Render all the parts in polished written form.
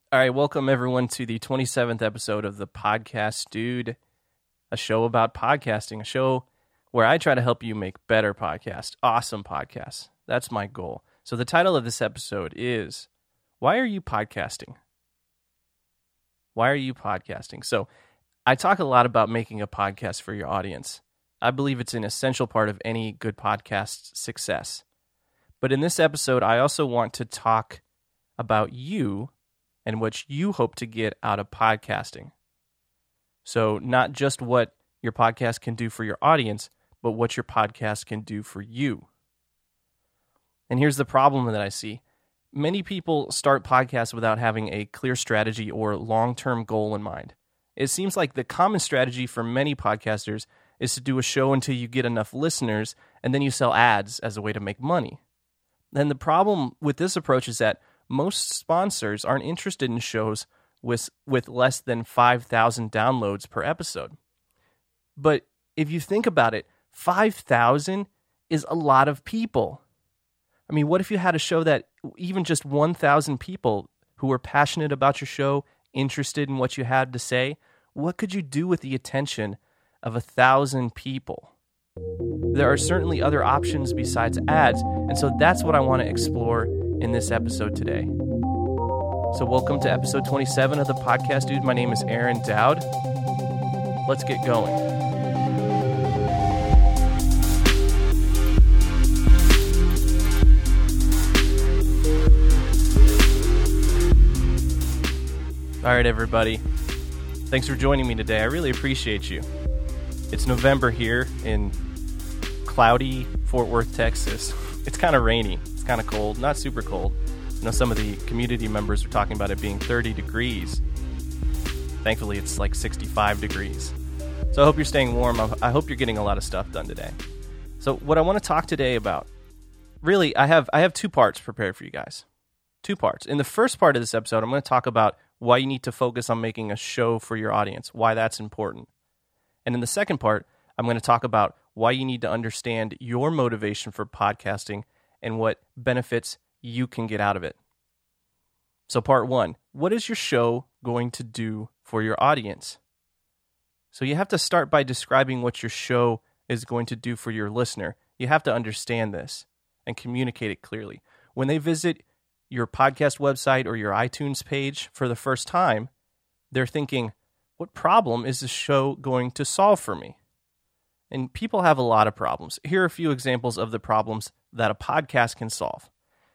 All right, welcome everyone to the 27th episode of the Podcast Dude, a show about podcasting, a show where I try to help you make better podcasts, awesome podcasts. That's my goal. So the title of this episode is, Why Are You Podcasting? Why are you podcasting? So I talk a lot about making a podcast for your audience. I believe it's an essential part of any good podcast's success. But in this episode, I also want to talk about you and what you hope to get out of podcasting. So not just what your podcast can do for your audience, but what your podcast can do for you. And here's the problem that I see. Many people start podcasts without having a clear strategy or long-term goal in mind. It seems like the common strategy for many podcasters is to do a show until you get enough listeners, and then you sell ads as a way to make money. And the problem with this approach is that most sponsors aren't interested in shows with less than 5,000 downloads per episode. But if you think about it, 5,000 is a lot of people. I mean, what if you had a show that even just 1,000 people who were passionate about your show, interested in what you had to say? What could you do with the attention of 1,000 people? There are certainly other options besides ads, and so that's what I want to explore in this episode today. So welcome to episode 27 of the Podcast Dude. My name is Aaron Dowd. Let's get going. All right, everybody. Thanks for joining me today. I really appreciate you. It's November here in cloudy Fort Worth, Texas. It's kind of rainy. It's kind of cold, not super cold. I know some of the community members are talking about it being 30 degrees. Thankfully, it's like 65 degrees. So I hope you're staying warm. I hope you're getting a lot of stuff done today. So what I want to talk today about, really, I have two parts prepared for you guys. Two parts. In the first part of this episode, I'm going to talk about why you need to focus on making a show for your audience, why that's important. And in the second part, I'm going to talk about why you need to understand your motivation for podcasting and what benefits you can get out of it. So part one, what is your show going to do for your audience? So you have to start by describing what your show is going to do for your listener. You have to understand this and communicate it clearly. When they visit your podcast website or your iTunes page for the first time, they're thinking, what problem is this show going to solve for me? And people have a lot of problems. Here are a few examples of the problems that a podcast can solve.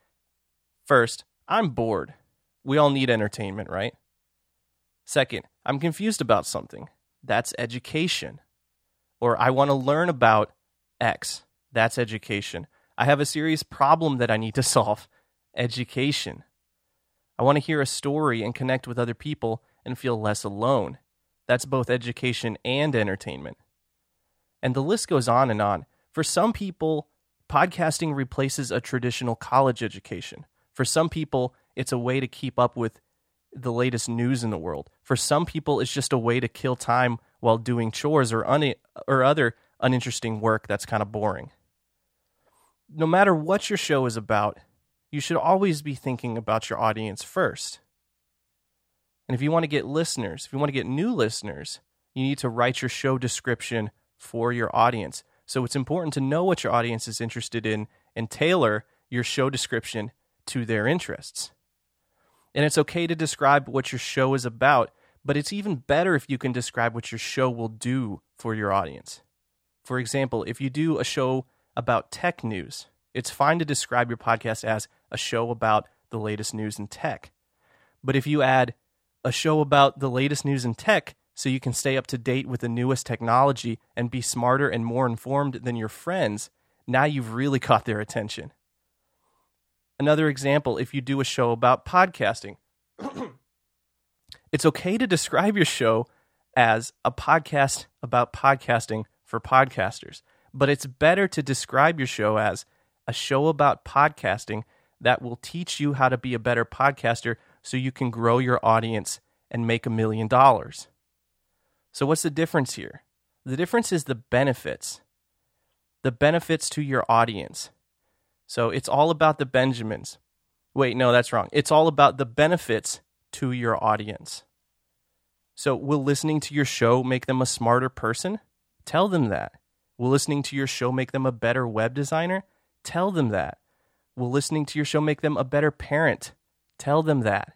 First, I'm bored. We all need entertainment, right? Second, I'm confused about something. That's education. Or I want to learn about X. That's education. I have a serious problem that I need to solve. Education. I want to hear a story and connect with other people and feel less alone. That's both education and entertainment. And the list goes on and on. For some people, podcasting replaces a traditional college education. For some people, it's a way to keep up with the latest news in the world. For some people, it's just a way to kill time while doing chores or other uninteresting work that's kind of boring. No matter what your show is about, you should always be thinking about your audience first. And if you want to get listeners, if you want to get new listeners, you need to write your show description for your audience. So it's important to know what your audience is interested in and tailor your show description to their interests. And it's okay to describe what your show is about, but it's even better if you can describe what your show will do for your audience. For example, if you do a show about tech news, it's fine to describe your podcast as a show about the latest news in tech. But if you add a show about the latest news in tech so you can stay up to date with the newest technology and be smarter and more informed than your friends, now you've really caught their attention. Another example, if you do a show about podcasting, it's okay to describe your show as a podcast about podcasting for podcasters, but it's better to describe your show as a show about podcasting that will teach you how to be a better podcaster so you can grow your audience and make $1 million. So what's the difference here? The difference is the benefits to your audience. So it's all about the Benjamins. Wait, no, that's wrong. It's all about the benefits to your audience. So will listening to your show make them a smarter person? Tell them that. Will listening to your show make them a better web designer? Tell them that. Will listening to your show make them a better parent? Tell them that.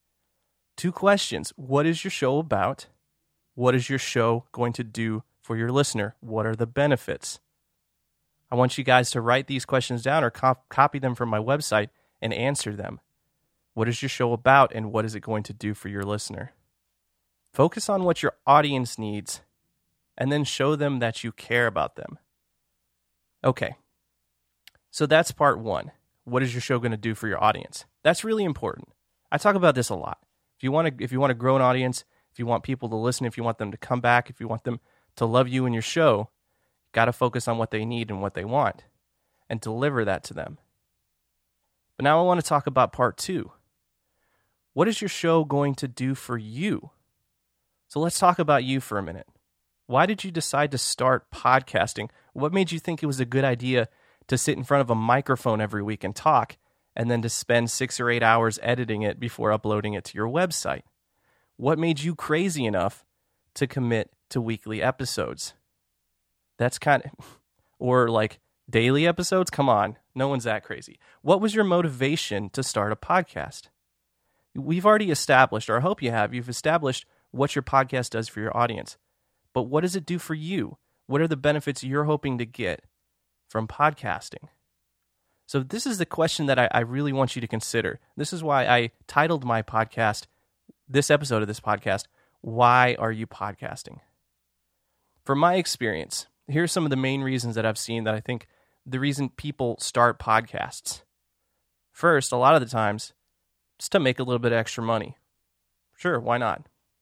2 questions. What is your show about? What is your show going to do for your listener? What are the benefits? I want you guys to write these questions down or copy them from my website and answer them. What is your show about, and what is it going to do for your listener? Focus on what your audience needs, and then show them that you care about them. Okay, so that's part 1. What is your show going to do for your audience? That's really important. I talk about this a lot. If you want to grow an audience, if you want people to listen, if you want them to come back, if you want them to love you and your show, you got to focus on what they need and what they want and deliver that to them. But now I want to talk about part 2. What is your show going to do for you? So let's talk about you for a minute. Why did you decide to start podcasting? What made you think it was a good idea to sit in front of a microphone every week and talk, and then to spend 6 or 8 hours editing it before uploading it to your website? What made you crazy enough to commit to weekly episodes? That's or like daily episodes? Come on, no one's that crazy. What was your motivation to start a podcast? We've already established, or I hope you've established what your podcast does for your audience. But what does it do for you? What are the benefits you're hoping to get from podcasting? So this is the question that I really want you to consider. This is why I titled my podcast, this episode of this podcast, Why Are You Podcasting? From my experience, here's some of the main reasons that I've seen that I think the reason people start podcasts. First, a lot of the times, just to make a little bit of extra money. Sure, why not?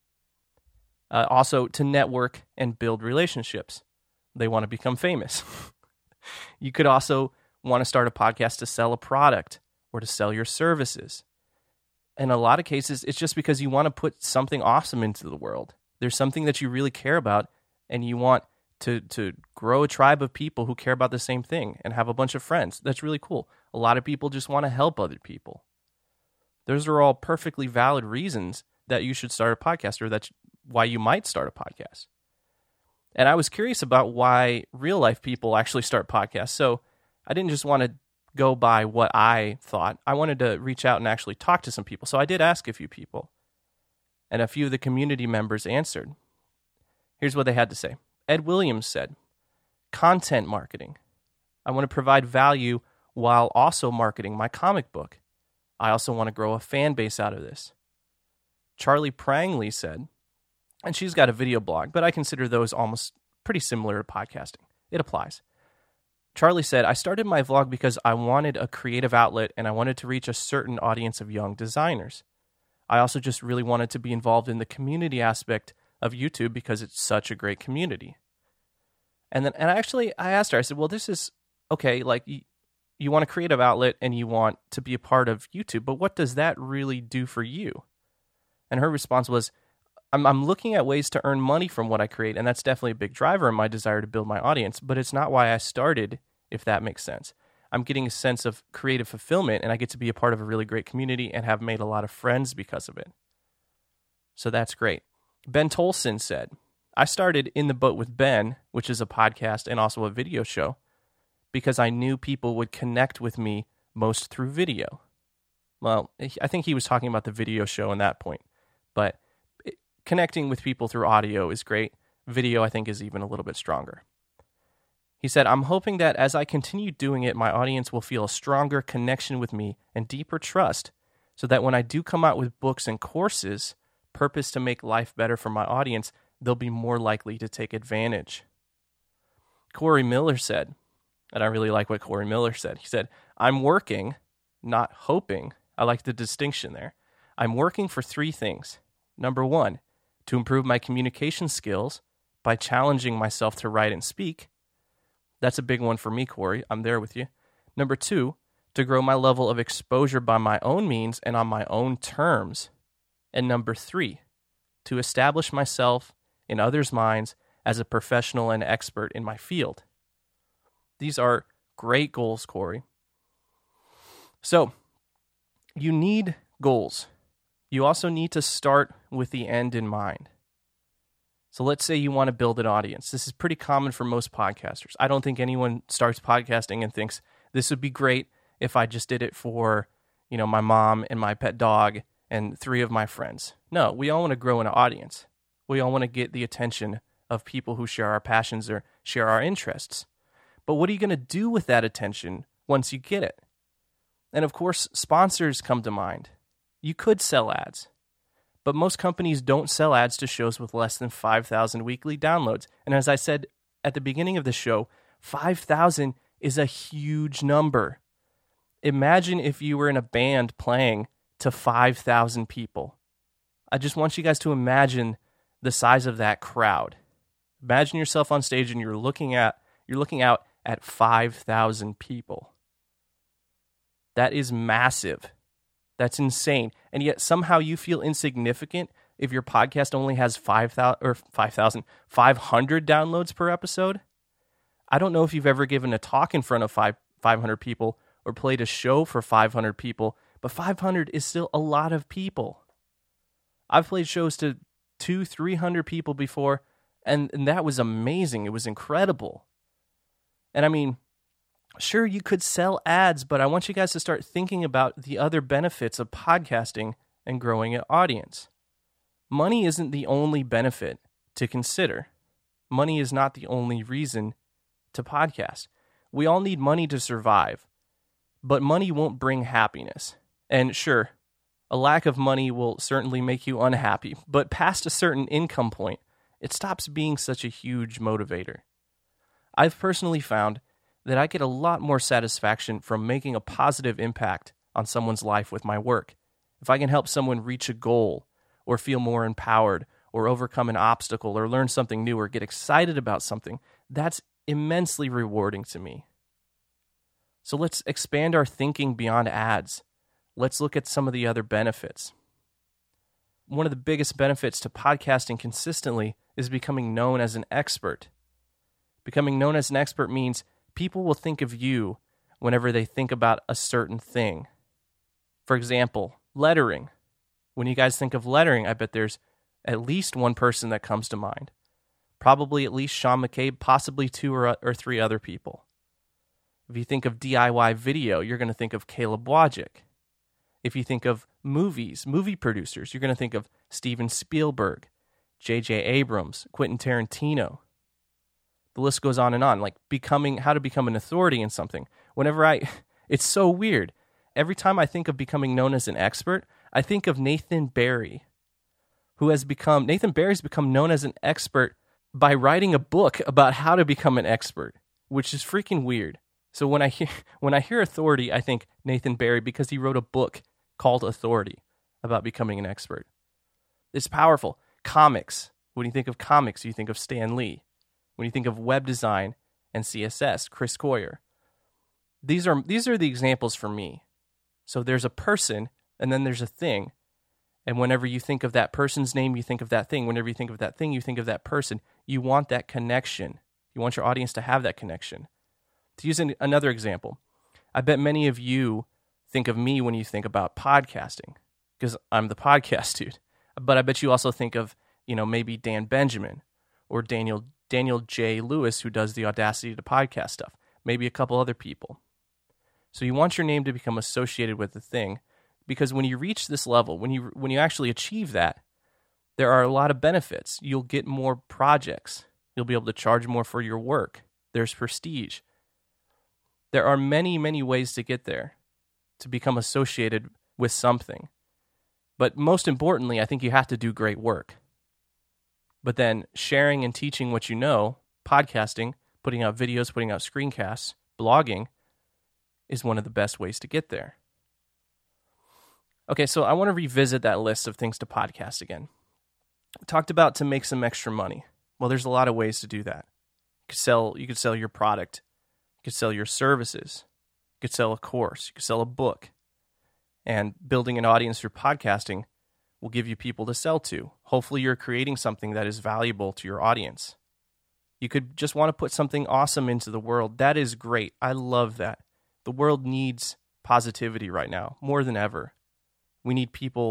Also, to network and build relationships. They want to become famous. You could also want to start a podcast to sell a product or to sell your services. In a lot of cases, it's just because you want to put something awesome into the world. There's something that you really care about, and you want to grow a tribe of people who care about the same thing and have a bunch of friends. That's really cool. A lot of people just want to help other people. Those are all perfectly valid reasons that you should start a podcast, or that's why you might start a podcast. And I was curious about why real life people actually start podcasts. So I didn't just want to go by what I thought. I wanted to reach out and actually talk to some people. So I did ask a few people, and a few of the community members answered. Here's what they had to say. Ed Williams said, content marketing. I want to provide value while also marketing my comic book. I also want to grow a fan base out of this. Charlie Prangley said, and she's got a video blog, but I consider those almost pretty similar to podcasting. It applies. Charlie said, I started my vlog because I wanted a creative outlet and I wanted to reach a certain audience of young designers. I also just really wanted to be involved in the community aspect of YouTube because it's such a great community. And I asked her, I said, well, this is okay, like you want a creative outlet and you want to be a part of YouTube, but what does that really do for you? And her response was, I'm looking at ways to earn money from what I create, and that's definitely a big driver in my desire to build my audience, but it's not why I started, if that makes sense. I'm getting a sense of creative fulfillment, and I get to be a part of a really great community and have made a lot of friends because of it. So that's great. Ben Tolson said, I started In the Boat with Ben, which is a podcast and also a video show, because I knew people would connect with me most through video. Well, I think he was talking about the video show in that point, but connecting with people through audio is great. Video, I think, is even a little bit stronger. He said, I'm hoping that as I continue doing it, my audience will feel a stronger connection with me and deeper trust, so that when I do come out with books and courses, purpose to make life better for my audience, they'll be more likely to take advantage. Corey Miller said, and I really like what Corey Miller said. He said, I'm working, not hoping. I like the distinction there. I'm working for 3 things. Number 1, to improve my communication skills by challenging myself to write and speak. That's a big one for me, Corey. I'm there with you. Number 2, to grow my level of exposure by my own means and on my own terms. And number 3, to establish myself in others' minds as a professional and expert in my field. These are great goals, Corey. So, you need goals. you also need to start with the end in mind. So let's say you want to build an audience. This is pretty common for most podcasters. I don't think anyone starts podcasting and thinks this would be great if I just did it for, my mom and my pet dog and 3 of my friends. No, we all want to grow an audience. We all want to get the attention of people who share our passions or share our interests. But what are you going to do with that attention once you get it? And of course, sponsors come to mind. You could sell ads. But most companies don't sell ads to shows with less than 5,000 weekly downloads. And as I said at the beginning of the show, 5,000 is a huge number. Imagine if you were in a band playing to 5,000 people. I just want you guys to imagine the size of that crowd. Imagine yourself on stage and you're looking out at 5,000 people. That is massive. That's insane. And yet somehow you feel insignificant if your podcast only has 500 downloads per episode. I don't know if you've ever given a talk in front of 500 people or played a show for 500 people, but 500 is still a lot of people. I've played shows to 200-300 people before, and that was amazing. It was incredible. And I mean, sure, you could sell ads, but I want you guys to start thinking about the other benefits of podcasting and growing an audience. Money isn't the only benefit to consider. Money is not the only reason to podcast. We all need money to survive, but money won't bring happiness. And sure, a lack of money will certainly make you unhappy, but past a certain income point, it stops being such a huge motivator. I've personally found that I get a lot more satisfaction from making a positive impact on someone's life with my work. If I can help someone reach a goal, or feel more empowered, or overcome an obstacle, or learn something new, or get excited about something, that's immensely rewarding to me. So let's expand our thinking beyond ads. Let's look at some of the other benefits. One of the biggest benefits to podcasting consistently is becoming known as an expert. Becoming known as an expert means people will think of you whenever they think about a certain thing. For example, lettering. When you guys think of lettering, I bet there's at least one person that comes to mind. Probably at least Sean McCabe, possibly 2 or 3 other people. If you think of DIY video, you're going to think of Caleb Wojcik. If you think of movies, movie producers, you're going to think of Steven Spielberg, J.J. Abrams, Quentin Tarantino. The list goes on, like how to become an authority in something. It's so weird. Every time I think of becoming known as an expert, I think of Nathan Barry, Nathan Barry's become known as an expert by writing a book about how to become an expert, which is freaking weird. So when I hear authority, I think Nathan Barry because he wrote a book called Authority about becoming an expert. It's powerful. Comics. When you think of comics, you think of Stan Lee. When you think of web design and CSS, Chris Coyier. These are the examples for me. So there's a person, and then there's a thing. And whenever you think of that person's name, you think of that thing. Whenever you think of that thing, you think of that person. You want that connection. You want your audience to have that connection. To use another example, I bet many of you think of me when you think about podcasting, because I'm the podcast dude. But I bet you also think of, maybe Dan Benjamin or Daniel J. Lewis, who does the Audacity to Podcast stuff. Maybe a couple other people. So you want your name to become associated with the thing, because when you reach this level, when you actually achieve that, there are a lot of benefits. You'll get more projects. You'll be able to charge more for your work. There's prestige. There are many, many ways to get there, to become associated with something. But most importantly, I think you have to do great work. But then sharing and teaching what you know, podcasting, putting out videos, putting out screencasts, blogging, is one of the best ways to get there. Okay, so I want to revisit that list of things to podcast again. I talked about to make some extra money. Well, there's a lot of ways to do that. You could sell your product. You could sell your services. You could sell a course. You could sell a book. And building an audience through podcasting will give you people to sell to. Hopefully you're creating something that is valuable to your audience. You could just want to put something awesome into the world. That is great. I love that. The world needs positivity right now, more than ever. We need people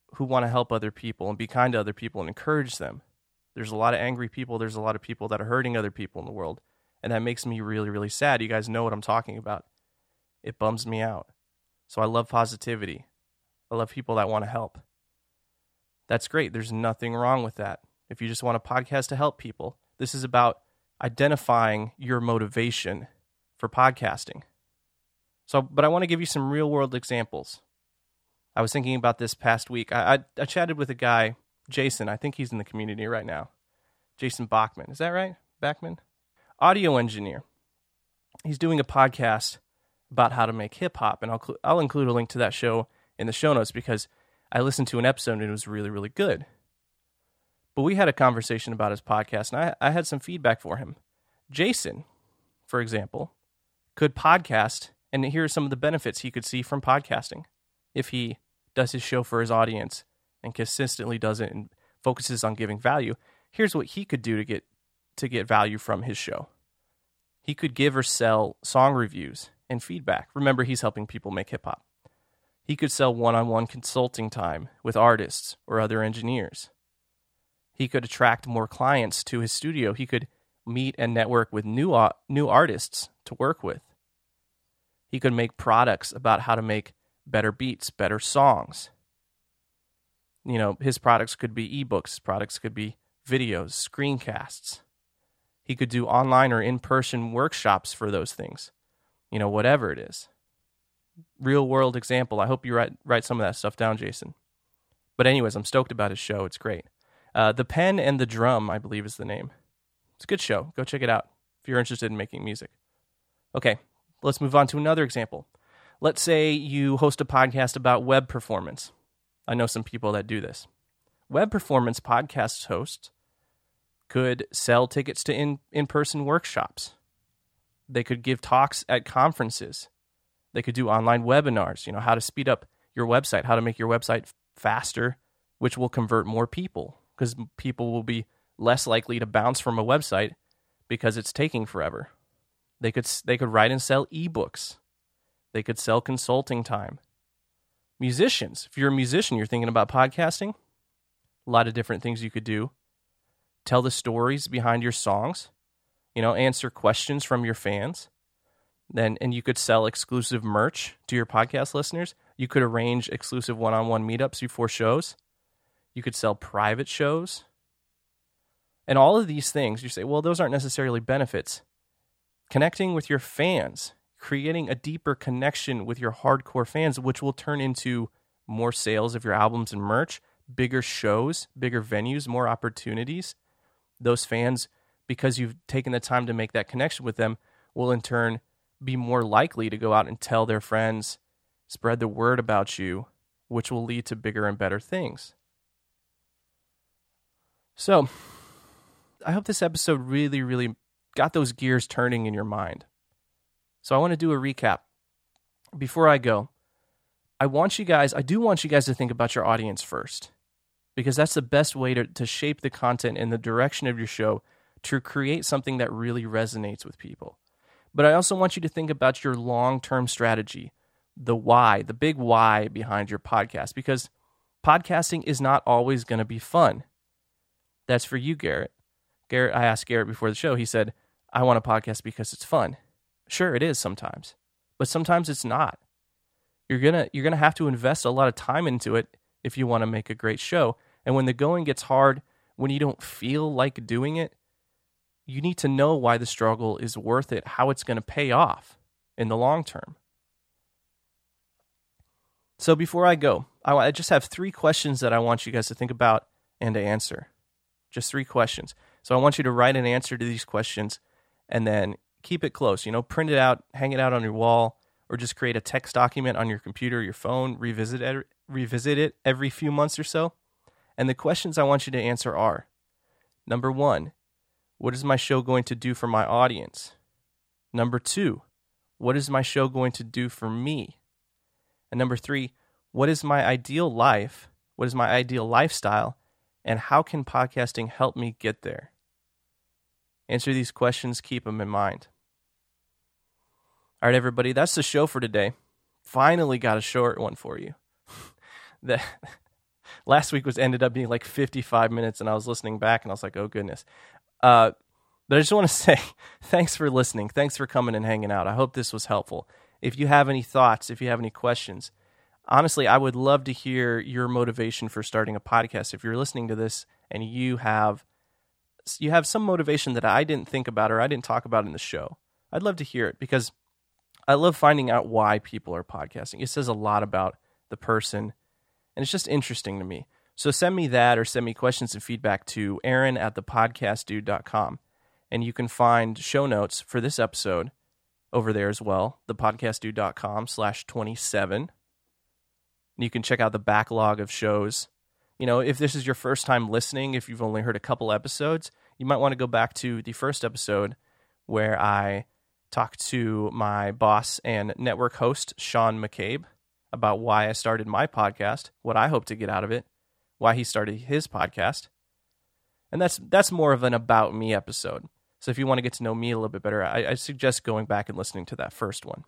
who want to help other people and be kind to other people and encourage them. There's a lot of angry people. There's a lot of people that are hurting other people in the world. And that makes me really, really sad. You guys know what I'm talking about. It bums me out. So I love positivity. I love people that want to help. That's great. There's nothing wrong with that. If you just want a podcast to help people, this is about identifying your motivation for podcasting. But I want to give you some real world examples. I was thinking about this past week. I chatted with a guy, Jason. I think he's in the community right now. Jason Bachman. Is that right? Bachman? Audio engineer. He's doing a podcast about how to make hip hop, and I'll include a link to that show in the show notes because I listened to an episode and it was really, really good. But we had a conversation about his podcast, and I had some feedback for him. Jason, for example, could podcast, and here are some of the benefits he could see from podcasting if he does his show for his audience and consistently does it and focuses on giving value. Here's what he could do to get value from his show. He could give or sell song reviews and feedback. Remember, he's helping people make hip-hop. He could sell one-on-one consulting time with artists or other engineers. He could attract more clients to his studio. He could meet and network with new artists to work with. He could make products about how to make better beats, better songs. You know, his products could be ebooks. His products could be videos, screencasts. He could do online or in-person workshops for those things. You know, whatever it is. Real world example. I hope you write some of that stuff down, Jason. But anyways, I'm stoked about his show. It's great. The Pen and the Drum, I believe, is the name. It's a good show. Go check it out if you're interested in making music. Okay, let's move on to another example. Let's say you host a podcast about web performance. I know some people that do this. Web performance podcast hosts could sell tickets to in-person workshops. They could give talks at conferences. They could do online webinars, you know, how to speed up your website, how to make your website faster, which will convert more people because people will be less likely to bounce from a website because it's taking forever. They could write and sell ebooks. They could sell consulting time. Musicians, if you're a musician, you're thinking about podcasting, a lot of different things you could do. Tell the stories behind your songs, you know, answer questions from your fans. And you could sell exclusive merch to your podcast listeners. You could arrange exclusive one-on-one meetups before shows. You could sell private shows. And all of these things, you say, well, those aren't necessarily benefits. Connecting with your fans, creating a deeper connection with your hardcore fans, which will turn into more sales of your albums and merch, bigger shows, bigger venues, more opportunities. Those fans, because you've taken the time to make that connection with them, will in turn be more likely to go out and tell their friends, spread the word about you, which will lead to bigger and better things. So, I hope this episode really, really got those gears turning in your mind. So I want to do a recap. Before I go, I do want you guys to think about your audience first, because that's the best way to shape the content and the direction of your show to create something that really resonates with people. But I also want you to think about your long-term strategy, the why, the big why behind your podcast, because podcasting is not always going to be fun. That's for you, Garrett. I asked Garrett before the show, he said, I want a podcast because it's fun. Sure, it is sometimes, but sometimes it's not. You're gonna have to invest a lot of time into it if you want to make a great show. And when the going gets hard, when you don't feel like doing it, you need to know why the struggle is worth it, how it's going to pay off in the long term. So before I go, I just have 3 questions that I want you guys to think about and to answer. Just 3 questions. So I want you to write an answer to these questions and then keep it close. You know, print it out, hang it out on your wall, or just create a text document on your computer, your phone, revisit it every few months or so. And the questions I want you to answer are, number 1, what is my show going to do for my audience? Number 2, what is my show going to do for me? And number 3, what is my ideal life? What is my ideal lifestyle? And how can podcasting help me get there? Answer these questions, keep them in mind. All right, everybody, that's the show for today. Finally got a short one for you. Last week ended up being like 55 minutes, and I was listening back, and I was like, oh, goodness. But I just want to say thanks for listening. Thanks for coming and hanging out. I hope this was helpful. If you have any thoughts, if you have any questions, honestly, I would love to hear your motivation for starting a podcast. If you're listening to this and you have some motivation that I didn't think about or I didn't talk about in the show, I'd love to hear it, because I love finding out why people are podcasting. It says a lot about the person, and it's just interesting to me. So send me that, or send me questions and feedback to aaron@thepodcastdude.com. And you can find show notes for this episode over there as well, thepodcastdude.com/27. You can check out the backlog of shows. You know, if this is your first time listening, if you've only heard a couple episodes, you might want to go back to the first episode where I talked to my boss and network host, Sean McCabe, about why I started my podcast, what I hope to get out of it, why he started his podcast. And that's more of an about me episode. So if you want to get to know me a little bit better, I suggest going back and listening to that first one.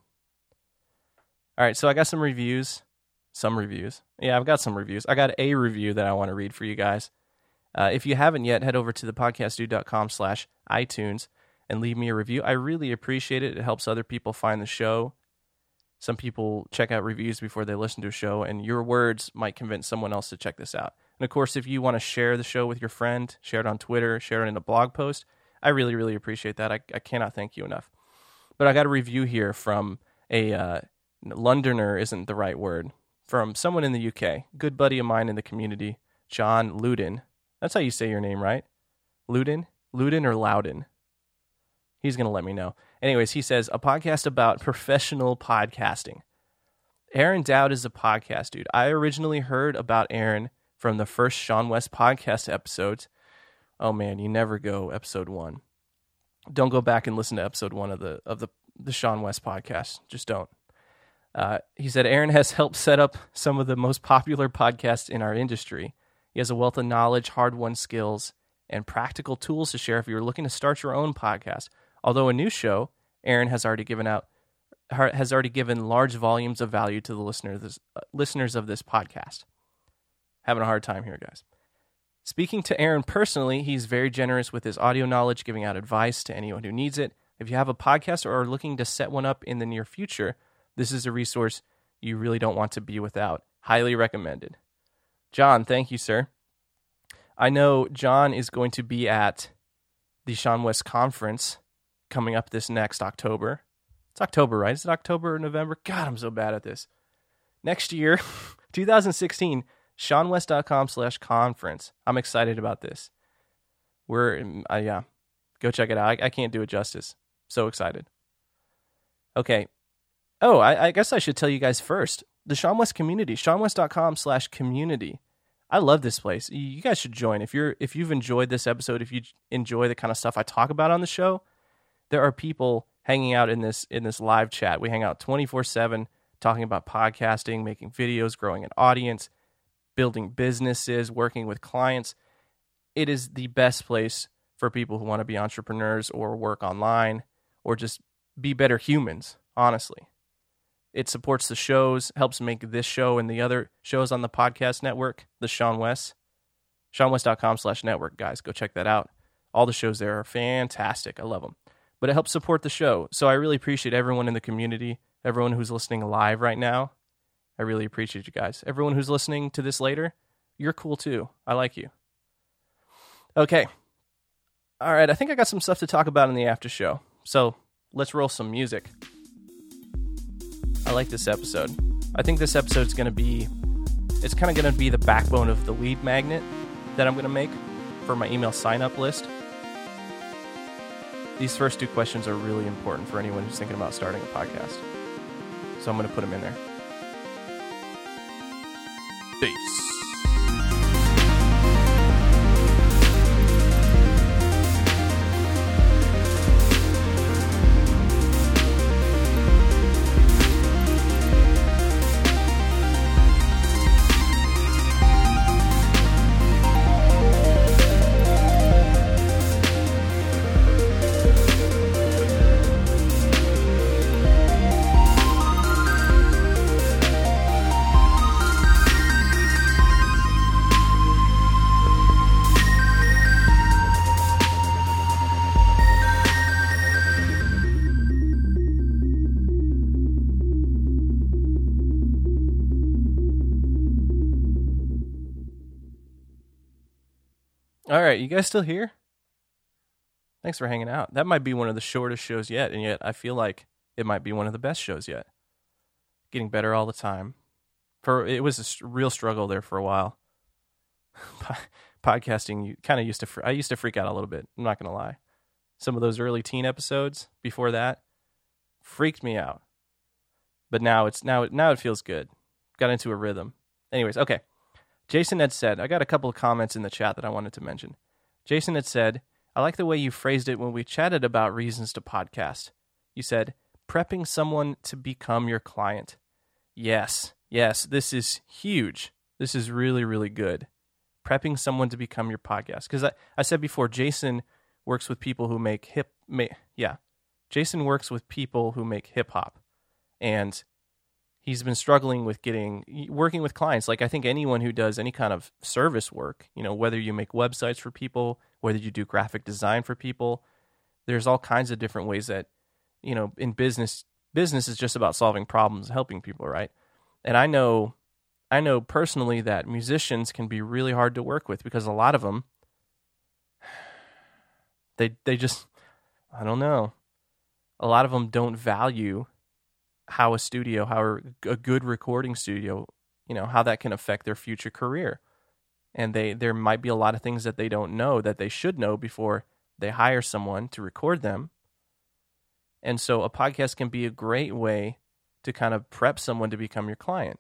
All right, so I got some reviews. Yeah, I've got some reviews. I got a review that I want to read for you guys. If you haven't yet, head over to thepodcastdude.com/iTunes and leave me a review. I really appreciate it. It helps other people find the show. Some people check out reviews before they listen to a show, and your words might convince someone else to check this out. And of course, if you want to share the show with your friend, share it on Twitter, share it in a blog post, I really, really appreciate that. I cannot thank you enough. But I got a review here from a Londoner isn't the right word, from someone in the UK, good buddy of mine in the community, John Luden. That's how you say your name, right? Luden or Loudon? He's going to let me know. Anyways, he says, a podcast about professional podcasting. Aaron Dowd is a podcast dude. I originally heard about Aaron from the first Sean West podcast episodes. Oh man, you never go episode 1. Don't go back and listen to episode 1 of the Sean West podcast. Just don't. He said, Aaron has helped set up some of the most popular podcasts in our industry. He has a wealth of knowledge, hard-won skills, and practical tools to share if you're looking to start your own podcast. Although a new show, Aaron has already given large volumes of value to the listeners of this podcast. Having a hard time here, guys. Speaking to Aaron personally, he's very generous with his audio knowledge, giving out advice to anyone who needs it. If you have a podcast or are looking to set one up in the near future, this is a resource you really don't want to be without. Highly recommended. John, thank you, sir. I know John is going to be at the Sean West Conference coming up this next October. It's October, right? Is it October or November? God, I'm so bad at this. Next year, 2016, SeanWest.com/conference. I'm excited about this. Go check it out. I can't do it justice. So excited. Okay. Oh, I guess I should tell you guys first. The Sean West community, SeanWest.com/community. I love this place. You guys should join. If you've enjoyed this episode, if you enjoy the kind of stuff I talk about on the show, there are people hanging out in this live chat. We hang out 24/7 talking about podcasting, making videos, growing an audience, building businesses, working with clients. It is the best place for people who want to be entrepreneurs or work online or just be better humans, honestly. It supports the shows, helps make this show and the other shows on the podcast network, the Sean West. SeanWest.com/network, guys. Go check that out. All the shows there are fantastic. I love them. But it helps support the show. So I really appreciate everyone in the community, everyone who's listening live right now. I really appreciate you guys. Everyone who's listening to this later, you're cool too. I like you. Okay. All right, I think I got some stuff to talk about in the after show. So let's roll some music. I like this episode. I think this episode's going to be, it's kind of going to be the backbone of the lead magnet that I'm going to make for my email sign-up list. These first 2 questions are really important for anyone who's thinking about starting a podcast. So I'm going to put them in there. Peace. All right, you guys still here? Thanks for hanging out. That might be one of the shortest shows yet, and yet I feel like it might be one of the best shows yet. Getting better all the time. It was a real struggle there for a while. Podcasting I used to freak out a little bit. I'm not gonna lie. Some of those early teen episodes before that freaked me out. But now it feels good. Got into a rhythm. Anyways, okay. Jason had said, I got a couple of comments in the chat that I wanted to mention. Jason had said, I like the way you phrased it when we chatted about reasons to podcast. You said, prepping someone to become your client. Yes, this is huge. This is really, really good. Prepping someone to become your podcast. Because I said before, Jason works with people who make Jason works with people who make hip hop. And he's been struggling with working with clients. Like I think anyone who does any kind of service work, whether you make websites for people, whether you do graphic design for people, there's all kinds of different ways that, in business is just about solving problems, helping people, right? And I know personally that musicians can be really hard to work with because a lot of them, they just, I don't know. A lot of them don't value how a good recording studio, how that can affect their future career. And there might be a lot of things that they don't know that they should know before they hire someone to record them. And so a podcast can be a great way to kind of prep someone to become your client.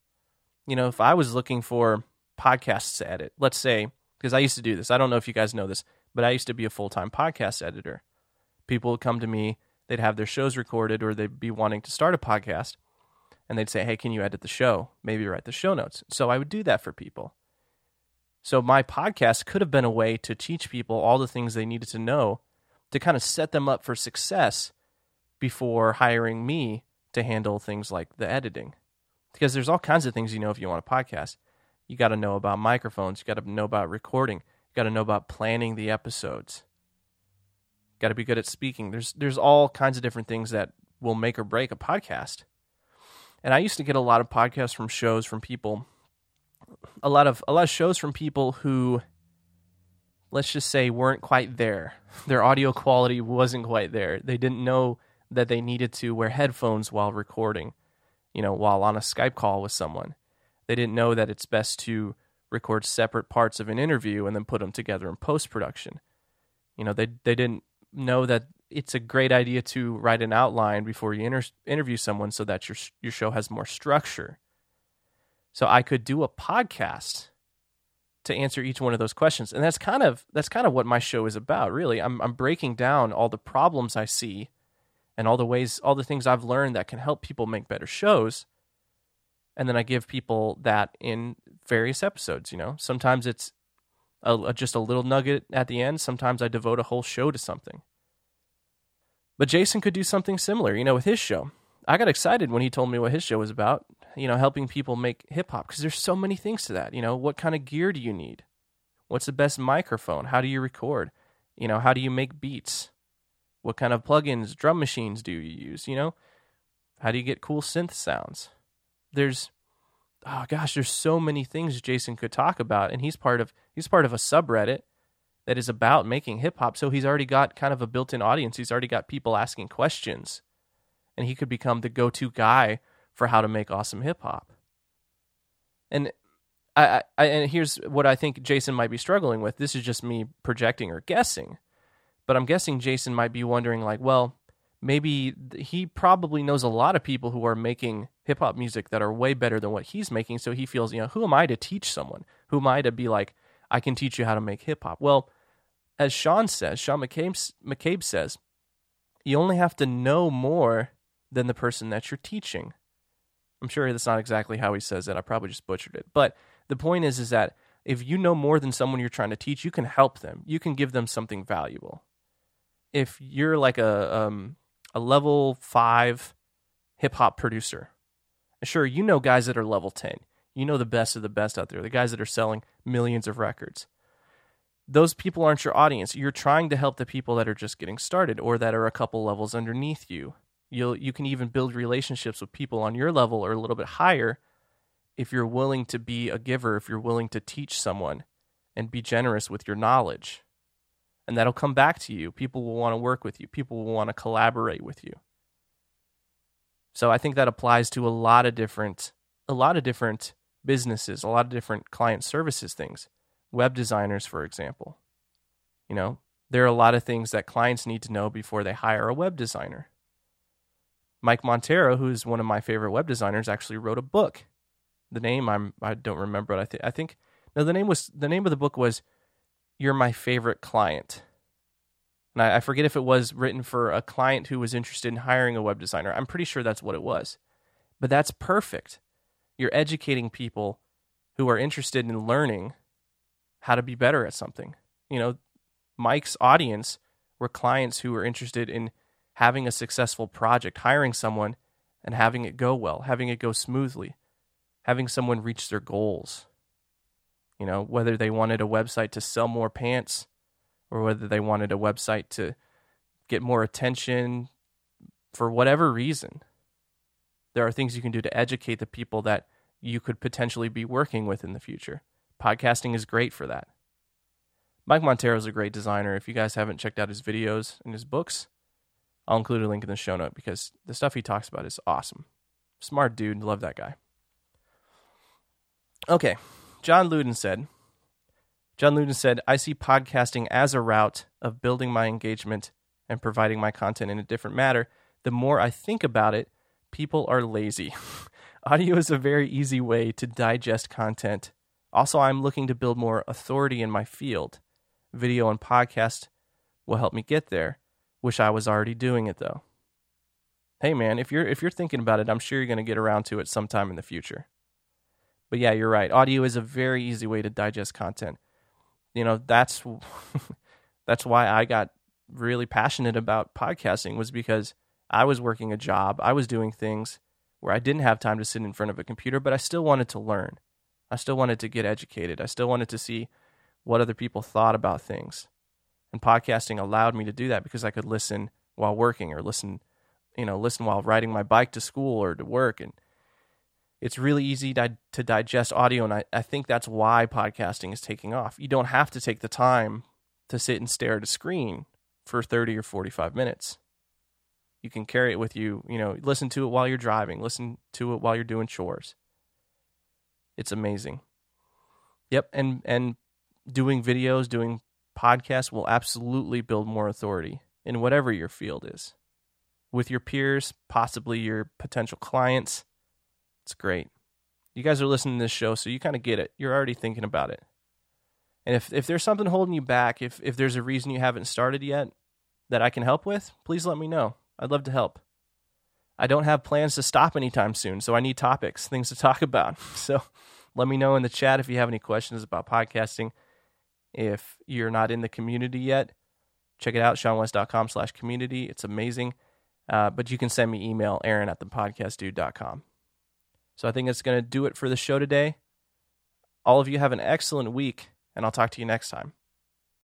If I was looking for podcasts to edit, let's say, because I used to do this, I don't know if you guys know this, but I used to be a full-time podcast editor. People would come to me, they'd have their shows recorded, or they'd be wanting to start a podcast, and they'd say, hey, can you edit the show? Maybe write the show notes. So I would do that for people. So my podcast could have been a way to teach people all the things they needed to know to kind of set them up for success before hiring me to handle things like the editing. Because there's all kinds of things if you want a podcast. You got to know about microphones. You got to know about recording. You got to know about planning the episodes. Got to be good at speaking. There's all kinds of different things that will make or break a podcast. And I used to get a lot of podcasts from shows from people, a lot of shows from people who, let's just say, weren't quite there. Their audio quality wasn't quite there. They didn't know that they needed to wear headphones while recording, while on a Skype call with someone. They didn't know that it's best to record separate parts of an interview and then put them together in post-production. They didn't know that it's a great idea to write an outline before you interview someone so that your show has more structure. So I could do a podcast to answer each one of those questions. And that's kind of what my show is about, really. I'm breaking down all the problems I see and all the things I've learned that can help people make better shows. And then I give people that in various episodes, Sometimes it's just a little nugget at the end. Sometimes I devote a whole show to something. But Jason could do something similar, with his show. I got excited when he told me what his show was about, helping people make hip-hop, because there's so many things to that. What kind of gear do you need? What's the best microphone? How do you record? How do you make beats? What kind of plugins, drum machines do you use? How do you get cool synth sounds? There's so many things Jason could talk about, and he's part of a subreddit that is about making hip-hop, so he's already got kind of a built-in audience. He's already got people asking questions, and he could become the go-to guy for how to make awesome hip-hop. And and here's what I think Jason might be struggling with. This is just me projecting or guessing, but I'm guessing Jason might be wondering, maybe he probably knows a lot of people who are making hip-hop music that are way better than what he's making, so he feels, who am I to teach someone? Who am I to be like, I can teach you how to make hip-hop? Well, as Sean McCabe says, you only have to know more than the person that you're teaching. I'm sure that's not exactly how he says it. I probably just butchered it. But the point is that if you know more than someone you're trying to teach, you can help them. You can give them something valuable. If you're like a level 5 hip-hop producer, sure, guys that are level 10. The best of the best out there, the guys that are selling millions of records. Those people aren't your audience. You're trying to help the people that are just getting started or that are a couple levels underneath you. You can even build relationships with people on your level or a little bit higher if you're willing to be a giver, if you're willing to teach someone and be generous with your knowledge. And that'll come back to you. People will want to work with you. People will want to collaborate with you. So I think that applies to a lot of different businesses, a lot of different client services things. Web designers, for example. You know, there are a lot of things that clients need to know before they hire a web designer. Mike Monteiro, who's one of my favorite web designers, actually wrote a book. The name I don't remember, but I think the name of the book was "You're My Favorite Client." And I forget if it was written for a client who was interested in hiring a web designer. I'm pretty sure that's what it was. But that's perfect. You're educating people who are interested in learning how to be better at something. You know, Mike's audience were clients who were interested in having a successful project, hiring someone and having it go well, having it go smoothly, having someone reach their goals. You know, whether they wanted a website to sell more pants or whether they wanted a website to get more attention for whatever reason. There are things you can do to educate the people that you could potentially be working with in the future. Podcasting is great for that. Mike Monteiro is a great designer. If you guys haven't checked out his videos and his books, I'll include a link in the show note because the stuff he talks about is awesome. Smart dude. Love that guy. Okay. John Luden said, I see podcasting as a route of building my engagement and providing my content in a different manner. The more I think about it, people are lazy. Audio is a very easy way to digest content. Also, I'm looking to build more authority in my field. Video and podcast will help me get there. Wish I was already doing it though. Hey man, if you're thinking about it, I'm sure you're going to get around to it sometime in the future. But yeah, you're right. Audio is a very easy way to digest content. You know, that's why I got really passionate about podcasting, was because I was working a job. I was doing things where I didn't have time to sit in front of a computer, but I still wanted to learn. I still wanted to get educated. I still wanted to see what other people thought about things. And podcasting allowed me to do that because I could listen while working or listen while riding my bike to school or to work. And it's really easy to digest audio, and I think that's why podcasting is taking off. You don't have to take the time to sit and stare at a screen for 30 or 45 minutes. You can carry it with you, listen to it while you're driving, listen to it while you're doing chores. It's amazing. Yep, and doing videos, doing podcasts will absolutely build more authority in whatever your field is. With your peers, possibly your potential clients. It's great. You guys are listening to this show, so you kind of get it. You're already thinking about it. And if there's something holding you back, if there's a reason you haven't started yet that I can help with, please let me know. I'd love to help. I don't have plans to stop anytime soon, so I need topics, things to talk about. So let me know in the chat if you have any questions about podcasting. If you're not in the community yet, check it out, SeanWest.com/community. It's amazing. But you can send me email, aaron@thepodcastdude.com. So I think that's going to do it for the show today. All of you have an excellent week, and I'll talk to you next time.